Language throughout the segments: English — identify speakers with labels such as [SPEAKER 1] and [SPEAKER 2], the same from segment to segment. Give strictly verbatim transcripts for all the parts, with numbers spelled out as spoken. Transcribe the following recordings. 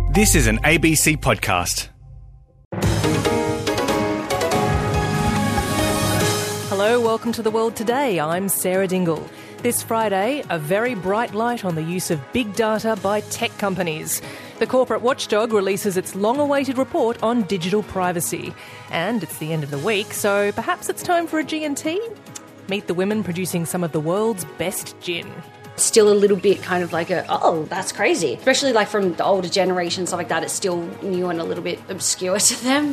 [SPEAKER 1] This is an A B C podcast.
[SPEAKER 2] Hello, welcome to The World Today. I'm Sarah Dingle. This Friday, a very bright light on the use of big data by tech companies. The corporate watchdog releases its long-awaited report on digital privacy. And it's the end of the week, so perhaps it's time for a G and T? Meet the women producing some of the world's best gin.
[SPEAKER 3] Still a little bit kind of like a, oh, that's crazy. Especially like from the older generation, stuff like that, it's still new and a little bit obscure to them.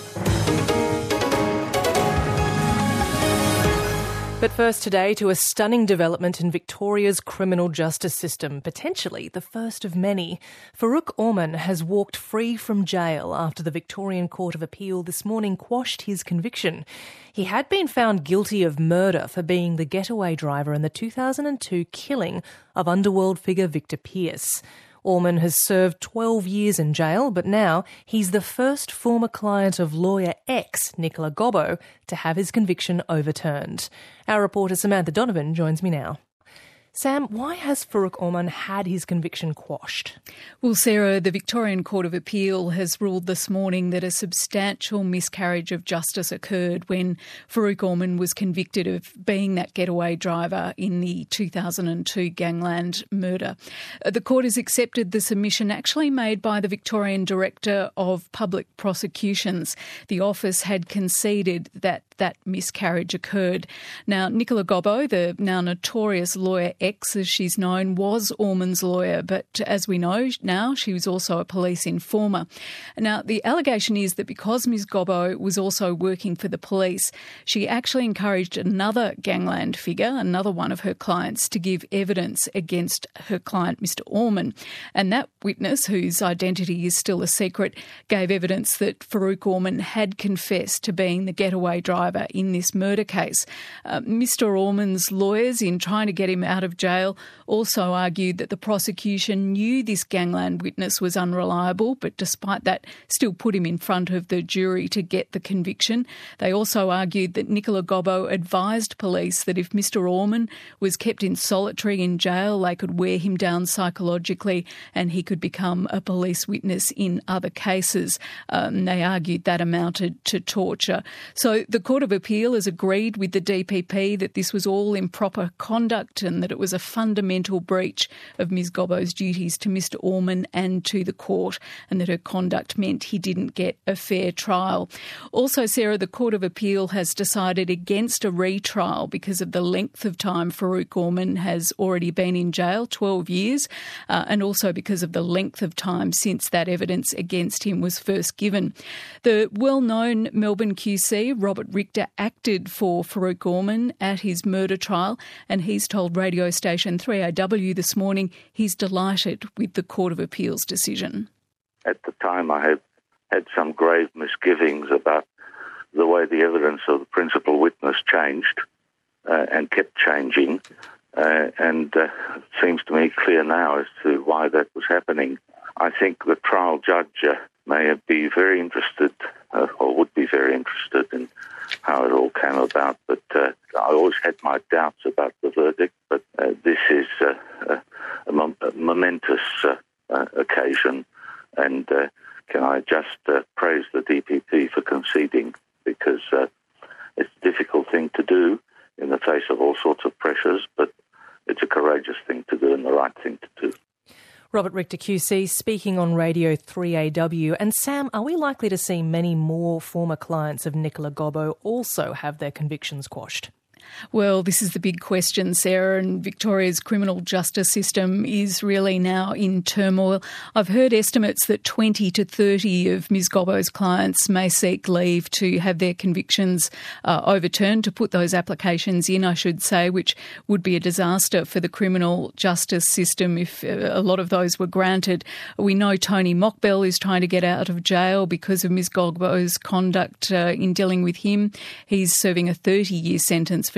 [SPEAKER 2] But first today to a stunning development in Victoria's criminal justice system, potentially the first of many. Farouk Orman has walked free from jail after the Victorian Court of Appeal this morning quashed his conviction. He had been found guilty of murder for being the getaway driver in the two thousand two killing of underworld figure Victor Pearce. Orman has served twelve years in jail, but now he's the first former client of lawyer X, Nicola Gobbo, to have his conviction overturned. Our reporter Samantha Donovan joins me now. Sam, why has Farouk Orman had his conviction quashed?
[SPEAKER 4] Well, Sarah, the Victorian Court of Appeal has ruled this morning that a substantial miscarriage of justice occurred when Farouk Orman was convicted of being that getaway driver in the two thousand two Gangland murder. The court has accepted the submission actually made by the Victorian Director of Public Prosecutions. The office had conceded that that miscarriage occurred. Now, Nicola Gobbo, the now notorious lawyer X, as she's known, was Orman's lawyer, but as we know now, she was also a police informer. Now, the allegation is that because Miz Gobbo was also working for the police, she actually encouraged another gangland figure, another one of her clients, to give evidence against her client, Mister Orman. And that witness, whose identity is still a secret, gave evidence that Farouk Orman had confessed to being the getaway driver in this murder case. Uh, Mister Orman's lawyers, in trying to get him out of jail, also argued that the prosecution knew this gangland witness was unreliable, but despite that, still put him in front of the jury to get the conviction. They also argued that Nicola Gobbo advised police that if Mister Orman was kept in solitary in jail, they could wear him down psychologically and he could become a police witness in other cases. Um, they argued that amounted to torture. So the Court of Appeal has agreed with the D P P that this was all improper conduct and that it was a fundamental breach of Miz Gobbo's duties to Mister Orman and to the court, and that her conduct meant he didn't get a fair trial. Also, Sarah, the Court of Appeal has decided against a retrial because of the length of time Farouk Orman has already been in jail, twelve years, uh, and also because of the length of time since that evidence against him was first given. The well-known Melbourne Q C, Robert Richter, acted for Farouk Orman at his murder trial, and he's told radio station three A W this morning he's delighted with the Court of Appeal's decision.
[SPEAKER 5] At the time, I had had some grave misgivings about the way the evidence of the principal witness changed uh, and kept changing, uh, and uh, it seems to me clear now as to why that was happening. I think the trial judge uh, may be very interested, uh, or would be very interested in how it all came about, but uh, I always had my doubts about the verdict, but uh, this is uh, a, a, mom- a momentous uh, uh, occasion, and uh, can I just uh, praise the D P P for conceding, because uh, it's a difficult thing to do in the face of all sorts of pressures, but it's a courageous thing to do and the right thing to do.
[SPEAKER 2] Robert Richter Q C speaking on Radio three A W. And Sam, are we likely to see many more former clients of Nicola Gobbo also have their convictions quashed?
[SPEAKER 4] Well, this is the big question, Sarah, and Victoria's criminal justice system is really now in turmoil. I've heard estimates that twenty to thirty of Miz Gobbo's clients may seek leave to have their convictions uh, overturned, to put those applications in, I should say, which would be a disaster for the criminal justice system if uh, a lot of those were granted. We know Tony Mockbell is trying to get out of jail because of Miz Gobbo's conduct uh, in dealing with him. He's serving a thirty-year sentence for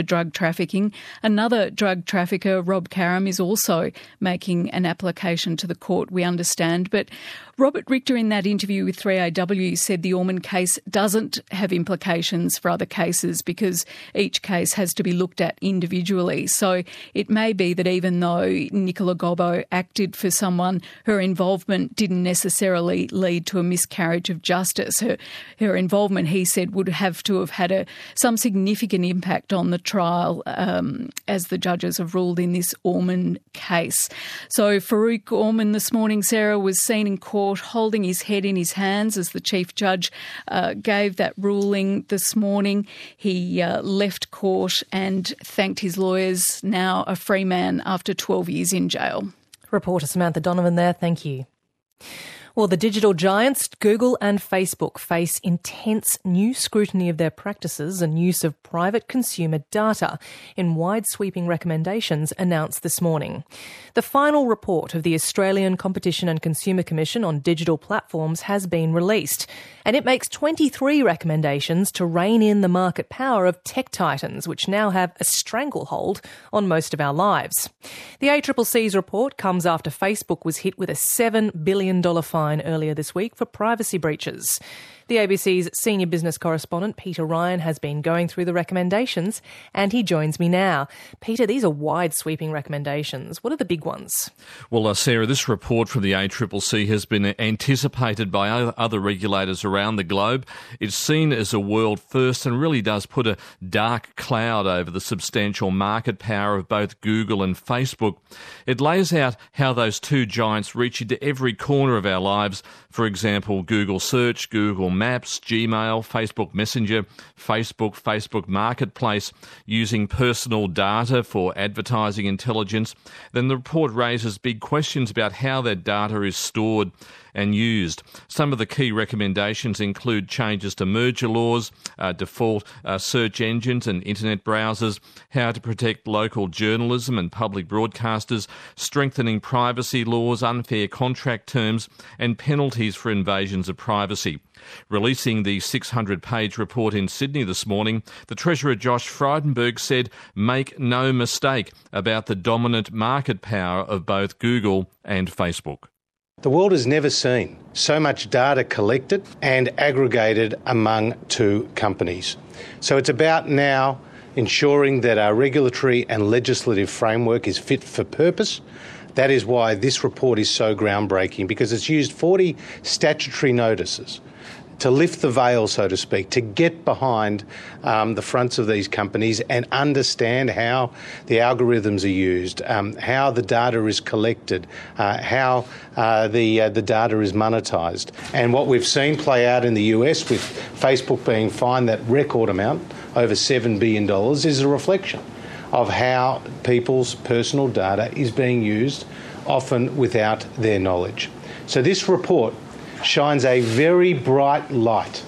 [SPEAKER 4] for drug trafficking. Another drug trafficker, Rob Karam, is also making an application to the court, we understand. But Robert Richter, in that interview with three A W, said the Orman case doesn't have implications for other cases because each case has to be looked at individually. So it may be that even though Nicola Gobbo acted for someone, her involvement didn't necessarily lead to a miscarriage of justice. Her, her involvement, he said, would have to have had a, some significant impact on the trial, um, as the judges have ruled in this Orman case. So Farouk Orman this morning, Sarah, was seen in court holding his head in his hands as the Chief Judge uh, gave that ruling this morning. He uh, left court and thanked his lawyers, now a free man after twelve years in jail.
[SPEAKER 2] Reporter Samantha Donovan there, thank you. Well, the digital giants Google and Facebook face intense new scrutiny of their practices and use of private consumer data in wide-sweeping recommendations announced this morning. The final report of the Australian Competition and Consumer Commission on digital platforms has been released, and it makes twenty-three recommendations to rein in the market power of tech titans, which now have a stranglehold on most of our lives. The A C C C's report comes after Facebook was hit with a seven billion dollars fine earlier this week for privacy breaches. The A B C's senior business correspondent, Peter Ryan, has been going through the recommendations, and he joins me now. Peter, these are wide-sweeping recommendations. What are the big ones?
[SPEAKER 6] Well, uh, Sarah, this report from the A C C C has been anticipated by other regulators around the globe. It's seen as a world first and really does put a dark cloud over the substantial market power of both Google and Facebook. It lays out how those two giants reach into every corner of our lives. For example, Google Search, Google Maps, Gmail, Facebook Messenger, Facebook, Facebook Marketplace, using personal data for advertising intelligence. Then the report raises big questions about how that data is stored and used. Some of the key recommendations include changes to merger laws, uh, default uh, search engines and internet browsers, how to protect local journalism and public broadcasters, strengthening privacy laws, unfair contract terms, and penalties for invasions of privacy. Releasing the six hundred page report in Sydney this morning, the Treasurer Josh Frydenberg said, "Make no mistake about the dominant market power of both Google and Facebook."
[SPEAKER 7] The world has never seen so much data collected and aggregated among two companies. So it's about now ensuring that our regulatory and legislative framework is fit for purpose. That is why this report is so groundbreaking, because it's used forty statutory notices to lift the veil, so to speak, to get behind um, the fronts of these companies and understand how the algorithms are used, um, how the data is collected, uh, how uh, the uh, the data is monetised. And what we've seen play out in the U S with Facebook being fined that record amount, over seven billion dollars, is a reflection of how people's personal data is being used, often without their knowledge. So this report shines a very bright light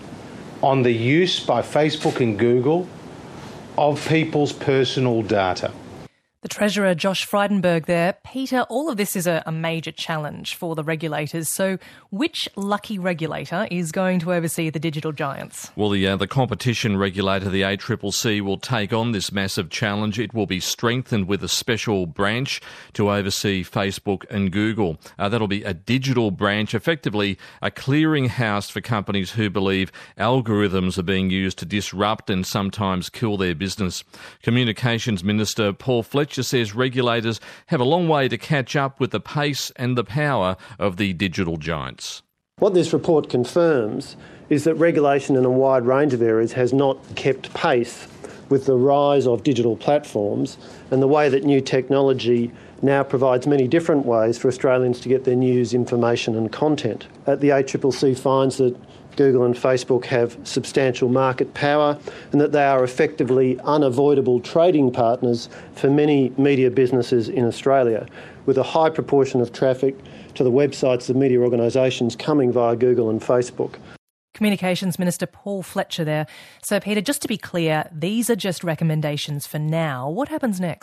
[SPEAKER 7] on the use by Facebook and Google of people's personal data.
[SPEAKER 2] The Treasurer, Josh Frydenberg there. Peter, all of this is a, a major challenge for the regulators. So which lucky regulator is going to oversee the digital giants?
[SPEAKER 6] Well, the, uh, the competition regulator, the A C C C, will take on this massive challenge. It will be strengthened with a special branch to oversee Facebook and Google. Uh, that'll be a digital branch, effectively a clearinghouse for companies who believe algorithms are being used to disrupt and sometimes kill their business. Communications Minister Paul Fletcher says regulators have a long way to catch up with the pace and the power of the digital giants.
[SPEAKER 8] What this report confirms is that regulation in a wide range of areas has not kept pace with the rise of digital platforms and the way that new technology now provides many different ways for Australians to get their news, information and content. At the A C C C finds that Google and Facebook have substantial market power and that they are effectively unavoidable trading partners for many media businesses in Australia, with a high proportion of traffic to the websites of media organisations coming via Google and Facebook.
[SPEAKER 2] Communications Minister Paul Fletcher there. So, Peter, just to be clear, these are just recommendations for now. What happens next?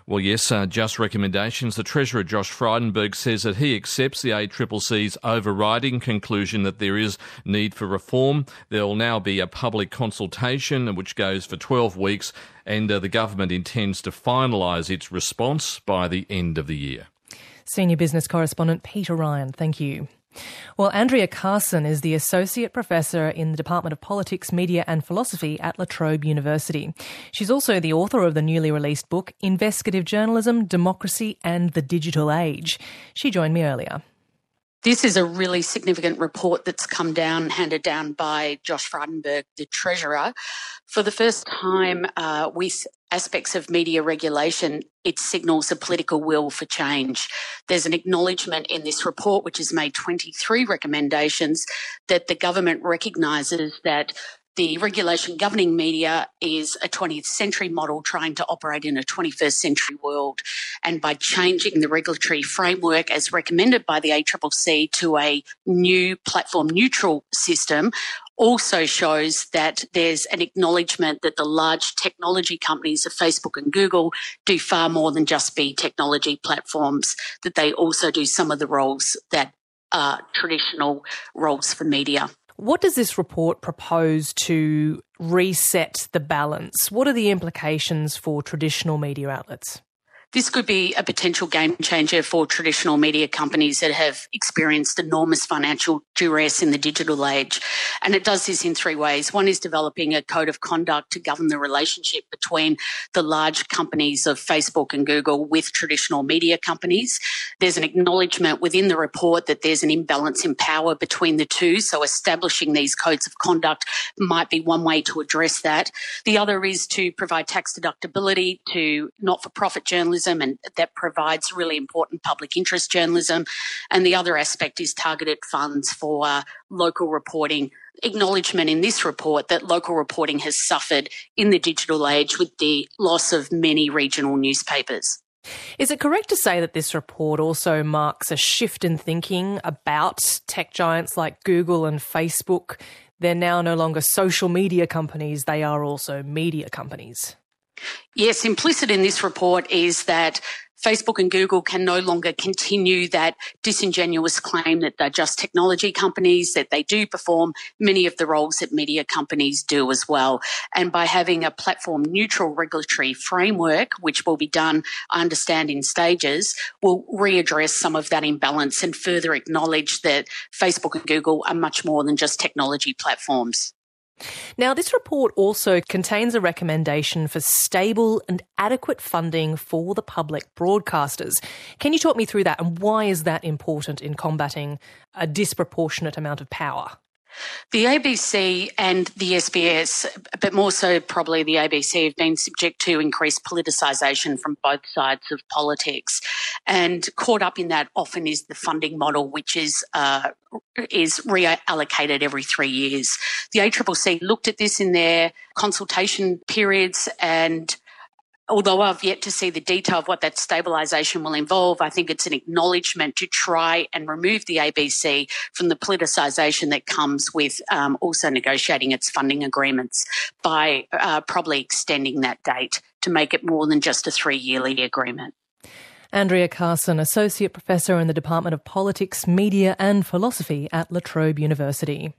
[SPEAKER 6] Well, yes, uh, just recommendations. The Treasurer, Josh Frydenberg, says that he accepts the A C C C's overriding conclusion that there is need for reform. There will now be a public consultation which goes for twelve weeks, and uh, the government intends to finalise its response by the end of the year.
[SPEAKER 2] Senior business correspondent Peter Ryan, thank you. Well, Andrea Carson is the Associate Professor in the Department of Politics, Media and Philosophy at La Trobe University. She's also the author of the newly released book, Investigative Journalism, Democracy and the Digital Age. She joined me earlier.
[SPEAKER 9] This is a really significant report that's come down, handed down by Josh Frydenberg, the Treasurer. For the first time uh, with aspects of media regulation, it signals a political will for change. There's an acknowledgement in this report, which has made twenty-three recommendations, that the government recognises that the regulation governing media is a twentieth century model trying to operate in a twenty-first century world. And by changing the regulatory framework as recommended by the A C C C to a new platform neutral system, also shows that there's an acknowledgement that the large technology companies of Facebook and Google do far more than just be technology platforms, that they also do some of the roles that are traditional roles for media.
[SPEAKER 2] What does this report propose to reset the balance? What are the implications for traditional media outlets?
[SPEAKER 9] This could be a potential game changer for traditional media companies that have experienced enormous financial duress in the digital age. And it does this in three ways. One is developing a code of conduct to govern the relationship between the large companies of Facebook and Google with traditional media companies. There's an acknowledgement within the report that there's an imbalance in power between the two. So establishing these codes of conduct might be one way to address that. The other is to provide tax deductibility to not-for-profit journalism, and that provides really important public interest journalism. And the other aspect is targeted funds for uh, local reporting. Acknowledgement in this report that local reporting has suffered in the digital age with the loss of many regional newspapers.
[SPEAKER 2] Is it correct to say that this report also marks a shift in thinking about tech giants like Google and Facebook? They're now no longer social media companies, they are also media companies.
[SPEAKER 9] Yes, implicit in this report is that Facebook and Google can no longer continue that disingenuous claim that they're just technology companies, that they do perform many of the roles that media companies do as well. And by having a platform neutral regulatory framework, which will be done, I understand, in stages, will readdress some of that imbalance and further acknowledge that Facebook and Google are much more than just technology platforms.
[SPEAKER 2] Now, this report also contains a recommendation for stable and adequate funding for the public broadcasters. Can you talk me through that, and why is that important in combating a disproportionate amount of power?
[SPEAKER 9] The A B C and the S B S, but more so probably the A B C, have been subject to increased politicisation from both sides of politics. And caught up in that often is the funding model, which is uh, is reallocated every three years. The A C C C looked at this in their consultation periods, and although I've yet to see the detail of what that stabilisation will involve, I think it's an acknowledgement to try and remove the A B C from the politicisation that comes with um, also negotiating its funding agreements by uh, probably extending that date to make it more than just a three-yearly agreement.
[SPEAKER 2] Andrea Carson, Associate Professor in the Department of Politics, Media and Philosophy at La Trobe University.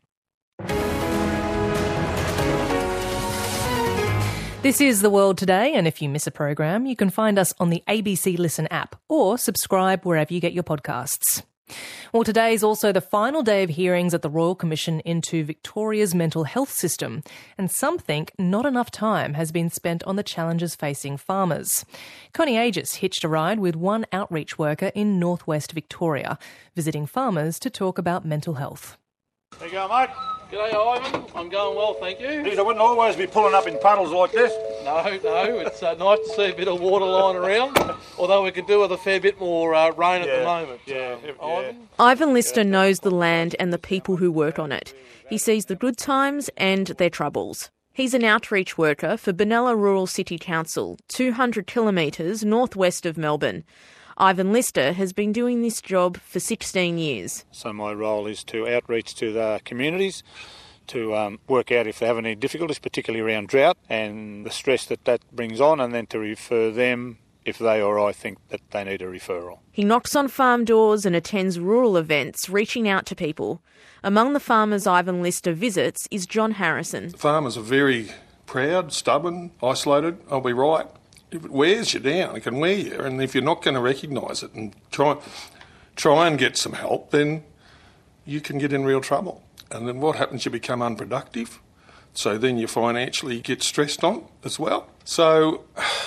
[SPEAKER 2] This is The World Today, and if you miss a program, you can find us on the A B C Listen app or subscribe wherever you get your podcasts. Well, today is also the final day of hearings at the Royal Commission into Victoria's mental health system, and some think not enough time has been spent on the challenges facing farmers. Connie Aegis hitched a ride with one outreach worker in northwest Victoria, visiting farmers to talk about mental health.
[SPEAKER 10] How you going, mate?
[SPEAKER 11] G'day, Ivan. I'm going well, thank you.
[SPEAKER 10] Geez, I wouldn't always be pulling up in puddles like this.
[SPEAKER 11] No, no, it's uh, nice to see a bit of water lying around, although we could do with a fair bit more uh, rain
[SPEAKER 10] yeah,
[SPEAKER 11] at the moment.
[SPEAKER 10] Yeah,
[SPEAKER 11] um,
[SPEAKER 10] yeah.
[SPEAKER 11] Ivan?
[SPEAKER 12] Ivan Lister knows the land and the people who work on it. He sees the good times and their troubles. He's an outreach worker for Benalla Rural City Council, two hundred kilometres northwest of Melbourne. Ivan Lister has been doing this job for sixteen years.
[SPEAKER 10] So my role is to outreach to the communities, to um, work out if they have any difficulties, particularly around drought and the stress that that brings on, and then to refer them if they or I think that they need a referral.
[SPEAKER 12] He knocks on farm doors and attends rural events, reaching out to people. Among the farmers Ivan Lister visits is John Harrison.
[SPEAKER 13] Farmers are very proud, stubborn, isolated. I'll be right. If it wears you down, it can wear you. And if you're not going to recognise it and try, try and get some help, then you can get in real trouble. And then what happens? You become unproductive. So then you financially get stressed on as well. So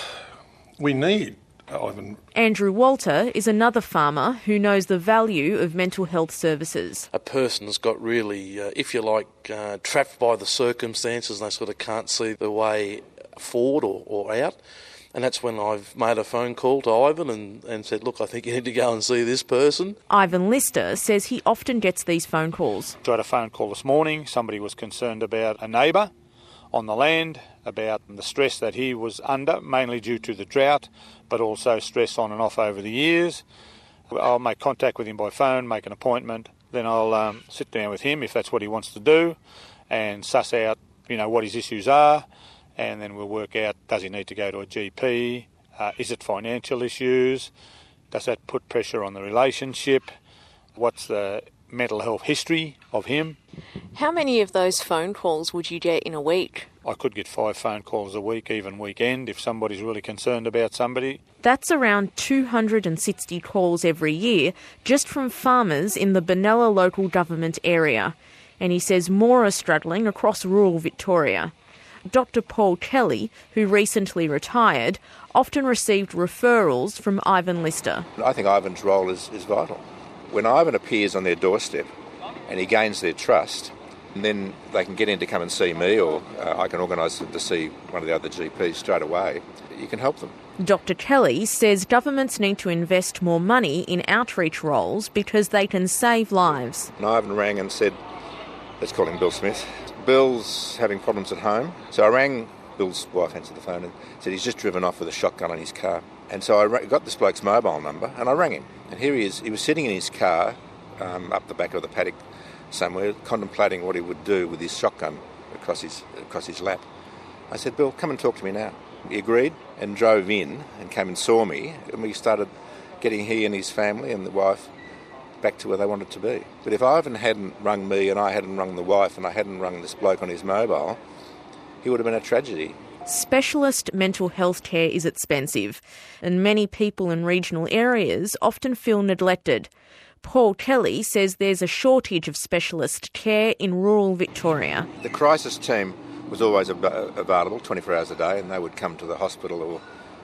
[SPEAKER 13] we need Ivan.
[SPEAKER 12] Andrew Walter is another farmer who knows the value of mental health services.
[SPEAKER 11] A person's got really, uh, if you like, uh, trapped by the circumstances and they sort of can't see the way forward or, or out. And that's when I've made a phone call to Ivan and, and said, look, I think you need to go and see this person.
[SPEAKER 12] Ivan Lister says he often gets these phone calls.
[SPEAKER 10] I had a phone call this morning. Somebody was concerned about a neighbour on the land, about the stress that he was under, mainly due to the drought, but also stress on and off over the years. I'll make contact with him by phone, make an appointment, then I'll um, sit down with him if that's what he wants to do and suss out, you know, what his issues are. And then we'll work out, does he need to go to a G P? Uh, is it financial issues? Does that put pressure on the relationship? What's the mental health history of him?
[SPEAKER 12] How many of those phone calls would you get in a week?
[SPEAKER 10] I could get five phone calls a week, even weekend, if somebody's really concerned about somebody.
[SPEAKER 12] That's around two hundred sixty calls every year, just from farmers in the Benalla local government area. And he says more are struggling across rural Victoria. Doctor Paul Kelly, who recently retired, often received referrals from Ivan Lister.
[SPEAKER 14] I think Ivan's role is, is vital. When Ivan appears on their doorstep and he gains their trust, and then they can get in to come and see me, or uh, I can organise them to see one of the other G Ps straight away, you can help them.
[SPEAKER 12] Doctor Kelly says governments need to invest more money in outreach roles because they can save lives.
[SPEAKER 14] And Ivan rang and said, let's call him Bill Smith, Bill's having problems at home. So I rang Bill's wife, answered the phone, and said he's just driven off with a shotgun in his car. And so I got this bloke's mobile number and I rang him. And here he is. He was sitting in his car um, up the back of the paddock somewhere, contemplating what he would do with his shotgun across his across his lap. I said, Bill, come and talk to me now. He agreed and drove in and came and saw me. And we started getting he and his family and the wife back to where they wanted to be. But if Ivan hadn't rung me and I hadn't rung the wife and I hadn't rung this bloke on his mobile, he would have been a tragedy.
[SPEAKER 12] Specialist mental health care is expensive, and many people in regional areas often feel neglected. Paul Kelly says there's a shortage of specialist care in rural Victoria.
[SPEAKER 14] The crisis team was always ab- available twenty-four hours a day, and they would come to the hospital or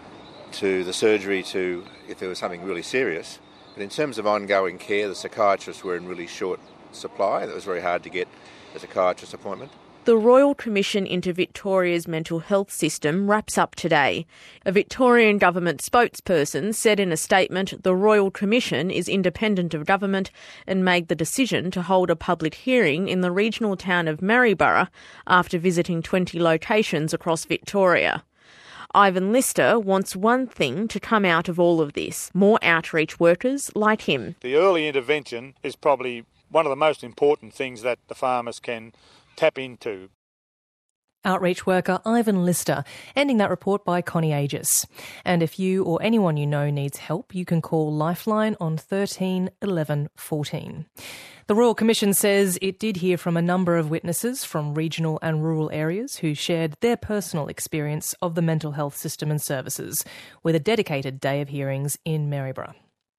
[SPEAKER 14] to the surgery to if there was something really serious. But in terms of ongoing care, the psychiatrists were in really short supply. It was very hard to get a psychiatrist appointment.
[SPEAKER 12] The Royal Commission into Victoria's mental health system wraps up today. A Victorian government spokesperson said in a statement the Royal Commission is independent of government and made the decision to hold a public hearing in the regional town of Maryborough after visiting twenty locations across Victoria. Ivan Lister wants one thing to come out of all of this: more outreach workers like him.
[SPEAKER 10] The early intervention is probably one of the most important things that the farmers can tap into.
[SPEAKER 2] Outreach worker Ivan Lister, ending that report by Connie Aegis. And if you or anyone you know needs help, you can call Lifeline on thirteen eleven fourteen. The Royal Commission says it did hear from a number of witnesses from regional and rural areas who shared their personal experience of the mental health system and services, with a dedicated day of hearings in Maryborough.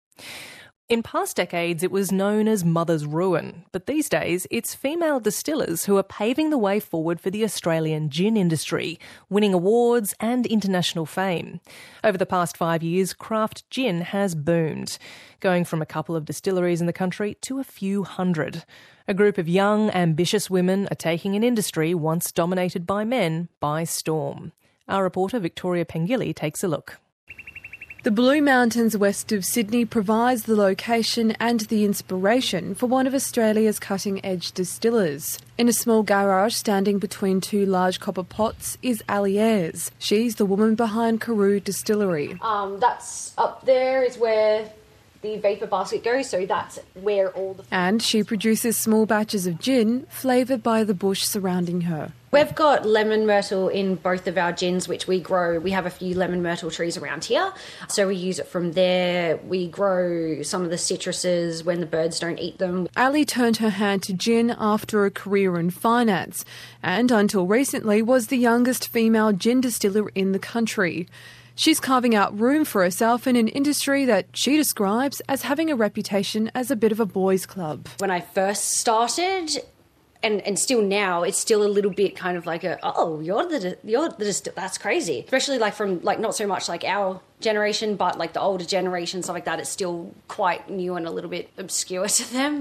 [SPEAKER 2] In past decades, it was known as Mother's Ruin, but these days it's female distillers who are paving the way forward for the Australian gin industry, winning awards and international fame. Over the past five years, craft gin has boomed, going from a couple of distilleries in the country to a few hundred. A group of young, ambitious women are taking an industry once dominated by men by storm. Our reporter Victoria Pengilly takes a look.
[SPEAKER 15] The Blue Mountains west of Sydney provides the location and the inspiration for one of Australia's cutting-edge distillers. In a small garage standing between two large copper pots is Ali Ayres. She's the woman behind Karoo Distillery.
[SPEAKER 3] Um, that's up there is where the vapor basket goes, so that's where all the...
[SPEAKER 15] And she produces small batches of gin flavoured by the bush surrounding her.
[SPEAKER 3] We've got lemon myrtle in both of our gins, which we grow. We have a few lemon myrtle trees around here, so we use it from there. We grow some of the citruses when the birds don't eat them.
[SPEAKER 15] Ali turned her hand to gin after a career in finance, and until recently was the youngest female gin distiller in the country. She's carving out room for herself in an industry that she describes as having a reputation as a bit of a boys' club.
[SPEAKER 3] When I first started, and, and still now, it's still a little bit kind of like a, oh, you're the, you're the, that's crazy. Especially like from, like, not so much like our generation, but like the older generation, stuff like that, it's still quite new and a little bit obscure to them.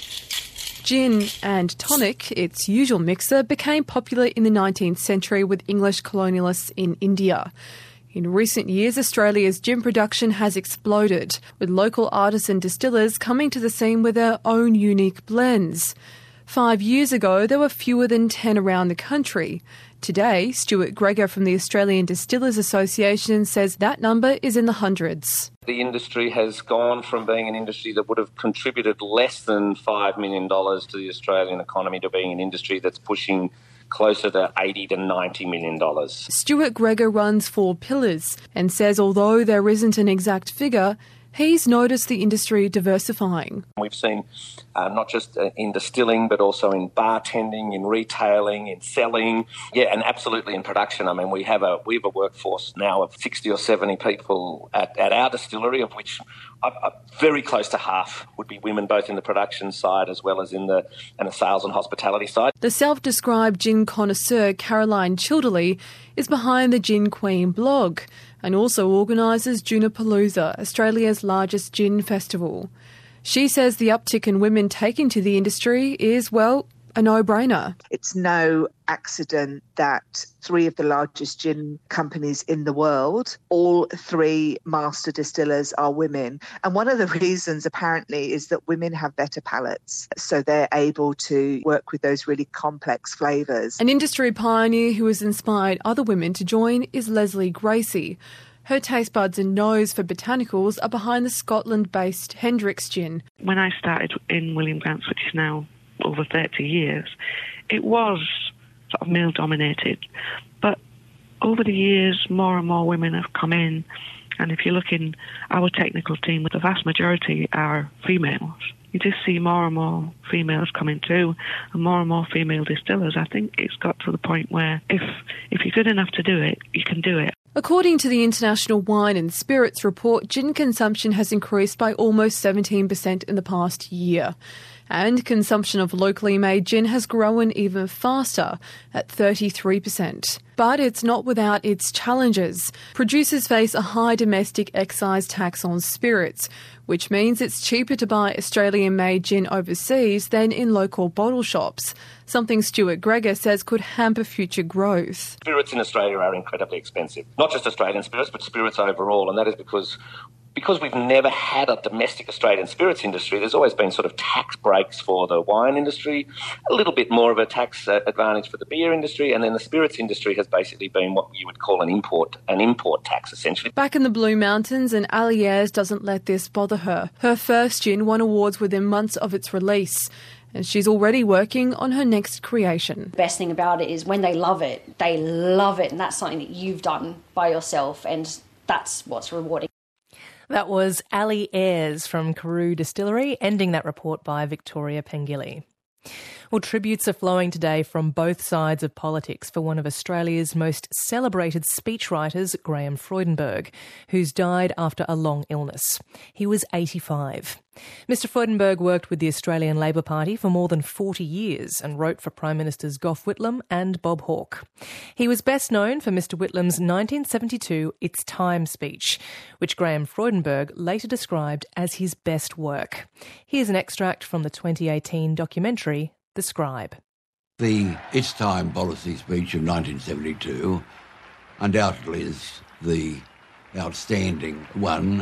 [SPEAKER 15] Gin and tonic, its usual mixer, became popular in the nineteenth century with English colonialists in India. In recent years, Australia's gin production has exploded, with local artisan distillers coming to the scene with their own unique blends. Five years ago, there were fewer than ten around the country. Today, Stuart Gregor from the Australian Distillers Association says that number is in the hundreds.
[SPEAKER 16] The industry has gone from being an industry that would have contributed less than five million dollars to the Australian economy to being an industry that's pushing closer to eighty to ninety million dollars.
[SPEAKER 15] Stuart Gregor runs Four Pillars and says although there isn't an exact figure, he's noticed the industry diversifying.
[SPEAKER 16] We've seen uh, not just in distilling, but also in bartending, in retailing, in selling, yeah, and absolutely in production. I mean, we have a we have a workforce now of sixty or seventy people at, at our distillery, of which uh, uh, very close to half would be women, both in the production side as well as in the, in the sales and hospitality side.
[SPEAKER 15] The self-described gin connoisseur Caroline Childerley is behind the Gin Queen blog and also organises Junipalooza, Australia's largest gin festival. She says the uptick in women taking to the industry is, well, a no-brainer.
[SPEAKER 17] It's no accident that three of the largest gin companies in the world, all three master distillers are women. And one of the reasons apparently is that women have better palates, so they're able to work with those really complex flavours.
[SPEAKER 15] An industry pioneer who has inspired other women to join is Leslie Gracie. Her taste buds and nose for botanicals are behind the Scotland-based Hendrick's gin.
[SPEAKER 18] When I started in William Grant's, which is now over thirty years, it was sort of male-dominated. But over the years, more and more women have come in. And if you look in our technical team, the vast majority are females. You just see more and more females coming through and more and more female distillers. I think it's got to the point where if if you're good enough to do it, you can do it.
[SPEAKER 15] According to the International Wine and Spirits Report, gin consumption has increased by almost seventeen percent in the past year. And consumption of locally made gin has grown even faster, at thirty-three percent. But it's not without its challenges. Producers face a high domestic excise tax on spirits, which means it's cheaper to buy Australian-made gin overseas than in local bottle shops, something Stuart Gregor says could hamper future growth.
[SPEAKER 16] Spirits in Australia are incredibly expensive. Not just Australian spirits, but spirits overall, and that is because Because we've never had a domestic Australian spirits industry, there's always been sort of tax breaks for the wine industry, a little bit more of a tax uh, advantage for the beer industry, and then the spirits industry has basically been what you would call an import, an import tax, essentially.
[SPEAKER 15] Back in the Blue Mountains, and Ali Ayres doesn't let this bother her. Her first gin won awards within months of its release, and she's already working on her next creation.
[SPEAKER 3] The best thing about it is when they love it, they love it, and that's something that you've done by yourself, and that's what's rewarding.
[SPEAKER 2] That was Ali Ayres from Carew Distillery, ending that report by Victoria Pengilly. Well, tributes are flowing today from both sides of politics for one of Australia's most celebrated speechwriters, Graham Freudenberg, who's died after a long illness. He was eighty-five. Mister Freudenberg worked with the Australian Labor Party for more than forty years and wrote for Prime Ministers Gough Whitlam and Bob Hawke. He was best known for Mister Whitlam's nineteen seventy-two It's Time speech, which Graham Freudenberg later described as his best work. Here's an extract from the twenty eighteen documentary The Scribe.
[SPEAKER 19] The It's Time policy speech of nineteen seventy-two undoubtedly is the outstanding one.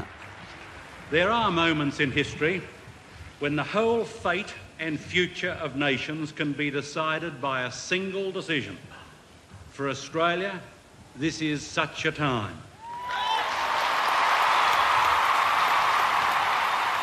[SPEAKER 20] There are moments in history when the whole fate and future of nations can be decided by a single decision. For Australia, this is such a time. This is such a time.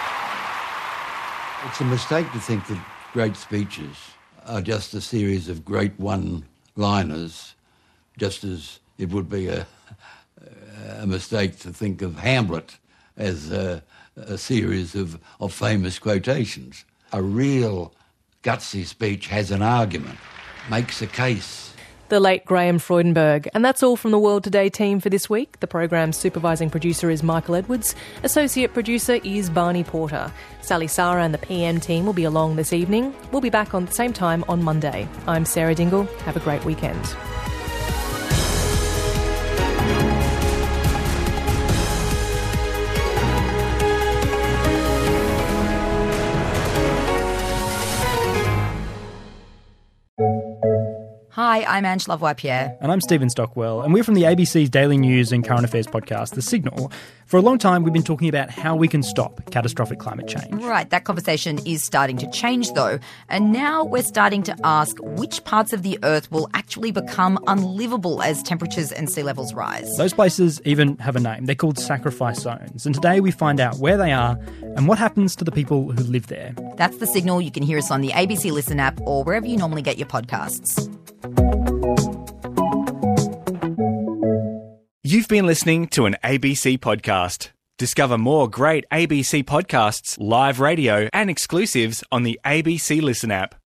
[SPEAKER 19] It's a mistake to think that great speeches are just a series of great one-liners, just as it would be a, a mistake to think of Hamlet as a, a series of, of famous quotations. A real gutsy speech has an argument, makes a case.
[SPEAKER 2] The late Graham Freudenberg. And that's all from the World Today team for this week. The program's supervising producer is Michael Edwards. Associate producer is Barney Porter. Sally Sara and the P M team will be along this evening. We'll be back on the same time on Monday. I'm Sarah Dingle. Have a great weekend.
[SPEAKER 21] Hi, I'm Angela Voipierre.
[SPEAKER 22] And I'm Stephen Stockwell, and we're from the A B C's daily news and current affairs podcast, The Signal. For a long time, we've been talking about how we can stop catastrophic climate change.
[SPEAKER 21] Right, that conversation is starting to change, though. And now we're starting to ask which parts of the Earth will actually become unlivable as temperatures and sea levels rise.
[SPEAKER 22] Those places even have a name. They're called sacrifice zones. And today we find out where they are and what happens to the people who live there.
[SPEAKER 21] That's The Signal. You can hear us on the A B C Listen app or wherever you normally get your podcasts.
[SPEAKER 1] You've been listening to an A B C podcast. Discover more great A B C podcasts, live radio and exclusives on the A B C Listen app.